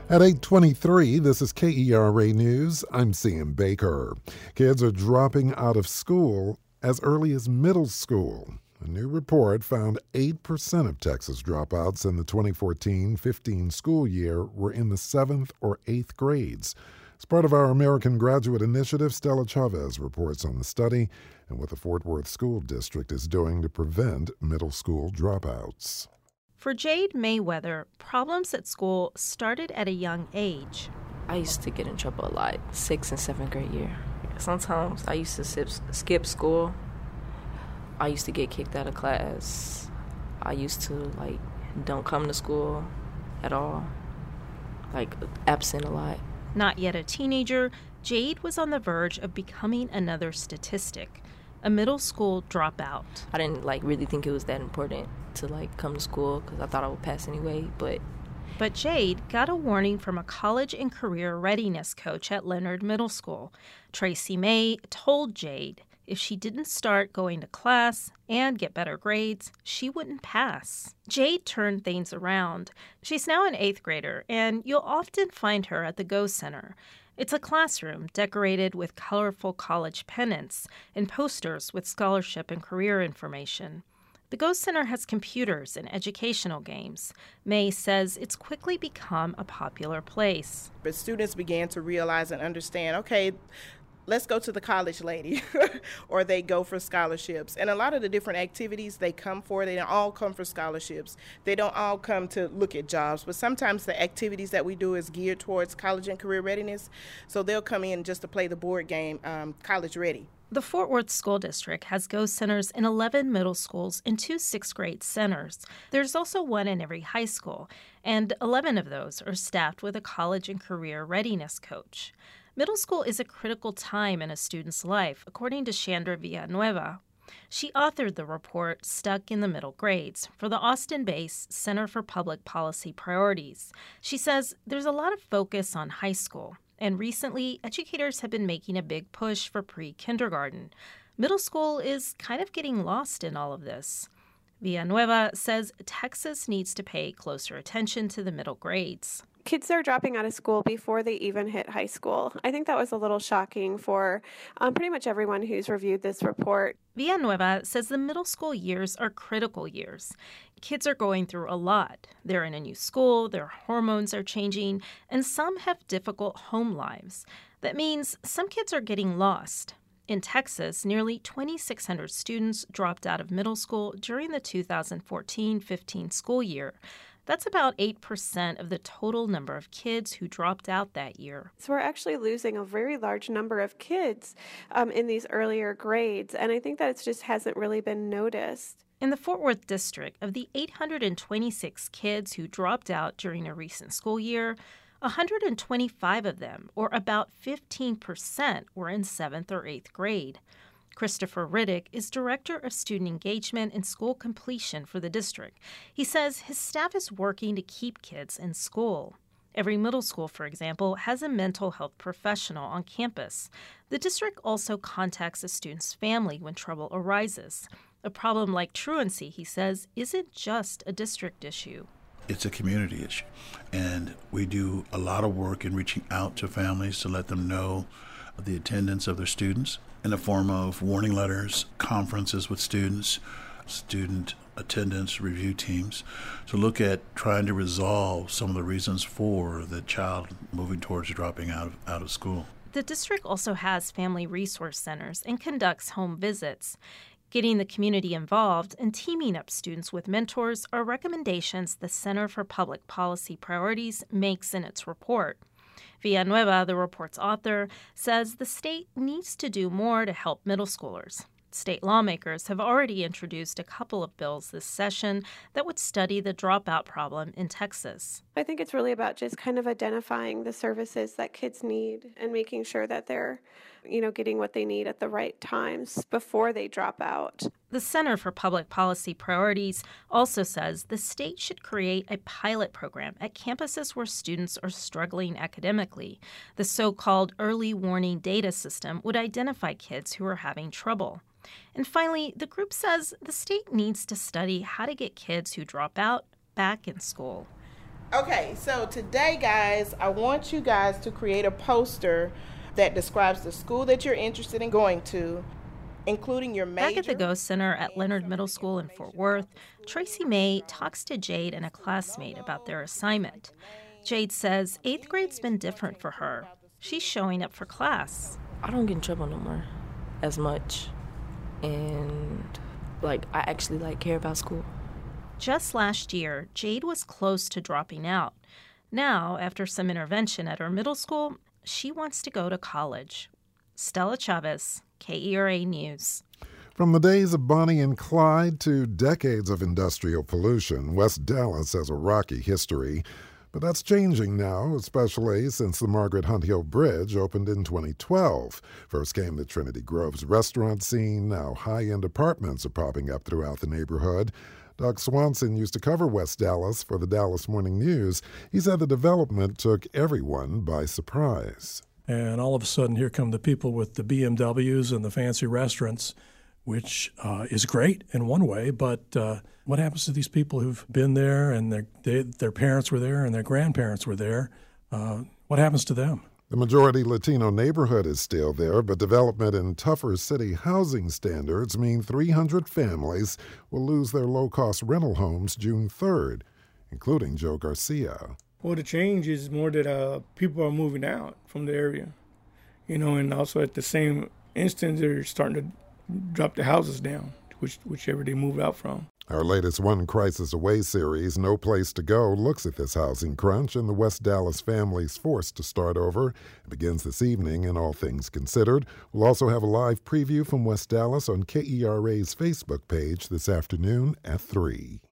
At 8:23, this is KERA News. I'm Sam Baker. Kids are dropping out of school as early as middle school. A new report found 8% of Texas dropouts in the 2014-15 school year were in the 7th or 8th grades. As part of our American Graduate Initiative, Stella Chavez reports on the study and what the Fort Worth School District is doing to prevent middle school dropouts. For Jade Mayweather, problems at school started at a young age. I used to get in trouble a lot, 6th and 7th grade year. Sometimes I used to skip school. I used to get kicked out of class. I used to, don't come to school at all, absent a lot. Not yet a teenager, Jade was on the verge of becoming another statistic, a middle school dropout. I didn't, really think it was that important to, come to school because I thought I would pass anyway, But Jade got a warning from a college and career readiness coach at Leonard Middle School. Tracy May told Jade if she didn't start going to class and get better grades, she wouldn't pass. Jade turned things around. She's now an 8th grader, and you'll often find her at the Go Center. It's a classroom decorated with colorful college pennants and posters with scholarship and career information. The Go Center has computers and educational games. May says it's quickly become a popular place. But students began to realize and understand, okay, let's go to the college lady, or they go for scholarships. And a lot of the different activities they come for, they don't all come for scholarships. They don't all come to look at jobs, but sometimes the activities that we do is geared towards college and career readiness. So they'll come in just to play the board game, College Ready. The Fort Worth School District has Go Centers in 11 middle schools and 2 6th grade centers. There's also one in every high school, and 11 of those are staffed with a college and career readiness coach. Middle school is a critical time in a student's life, according to Chandra Villanueva. She authored the report Stuck in the Middle Grades for the Austin-based Center for Public Policy Priorities. She says there's a lot of focus on high school, and recently educators have been making a big push for pre-kindergarten. Middle school is kind of getting lost in all of this. Villanueva says Texas needs to pay closer attention to the middle grades. Kids are dropping out of school before they even hit high school. I think that was a little shocking for pretty much everyone who's reviewed this report. Villanueva says the middle school years are critical years. Kids are going through a lot. They're in a new school, their hormones are changing, and some have difficult home lives. That means some kids are getting lost. In Texas, nearly 2,600 students dropped out of middle school during the 2014-15 school year. That's about 8% of the total number of kids who dropped out that year. So we're actually losing a very large number of kids in these earlier grades, and I think that it just hasn't really been noticed. In the Fort Worth district, of the 826 kids who dropped out during a recent school year, 125 of them, or about 15%, were in 7th or 8th grade. Christopher Riddick is Director of Student Engagement and School Completion for the district. He says his staff is working to keep kids in school. Every middle school, for example, has a mental health professional on campus. The district also contacts a student's family when trouble arises. A problem like truancy, he says, isn't just a district issue. It's a community issue, and we do a lot of work in reaching out to families to let them know of the attendance of their students in the form of warning letters, conferences with students, student attendance review teams, to look at trying to resolve some of the reasons for the child moving towards dropping out of school. The district also has family resource centers and conducts home visits. Getting the community involved and teaming up students with mentors are recommendations the Center for Public Policy Priorities makes in its report. Villanueva, the report's author, says the state needs to do more to help middle schoolers. State lawmakers have already introduced a couple of bills this session that would study the dropout problem in Texas. I think it's really about just kind of identifying the services that kids need and making sure that they're, getting what they need at the right times before they drop out. The Center for Public Policy Priorities also says the state should create a pilot program at campuses where students are struggling academically. The so-called early warning data system would identify kids who are having trouble. And finally, the group says the state needs to study how to get kids who drop out back in school. Okay, so today, guys, I want you guys to create a poster that describes the school that you're interested in going to, including your major. Back at the Ghost Center at Leonard Middle School in Fort Worth, Tracy May talks to Jade and a classmate about their assignment. Jade says 8th grade's been different for her. She's showing up for class. I don't get in trouble no more as much. And, I actually, care about school. Just last year, Jade was close to dropping out. Now, after some intervention at her middle school, she wants to go to college. Stella Chavez, KERA News. From the days of Bonnie and Clyde to decades of industrial pollution, West Dallas has a rocky history. But that's changing now, especially since the Margaret Hunt Hill Bridge opened in 2012. First came the Trinity Grove's restaurant scene. Now high-end apartments are popping up throughout the neighborhood. Doug Swanson used to cover West Dallas for the Dallas Morning News. He said the development took everyone by surprise. And all of a sudden, here come the people with the BMWs and the fancy restaurants, which is great in one way, but what happens to these people who've been there and their parents were there and their grandparents were there? What happens to them? The majority Latino neighborhood is still there, but development and tougher city housing standards mean 300 families will lose their low-cost rental homes June 3rd, including Joe Garcia. Well, the change is more that people are moving out from the area, and also at the same instance, they're starting to drop the houses down, whichever they move out from. Our latest One Crisis Away series, No Place to Go, looks at this housing crunch and the West Dallas families forced to start over. It begins this evening in All Things Considered. We'll also have a live preview from West Dallas on KERA's Facebook page this afternoon at 3.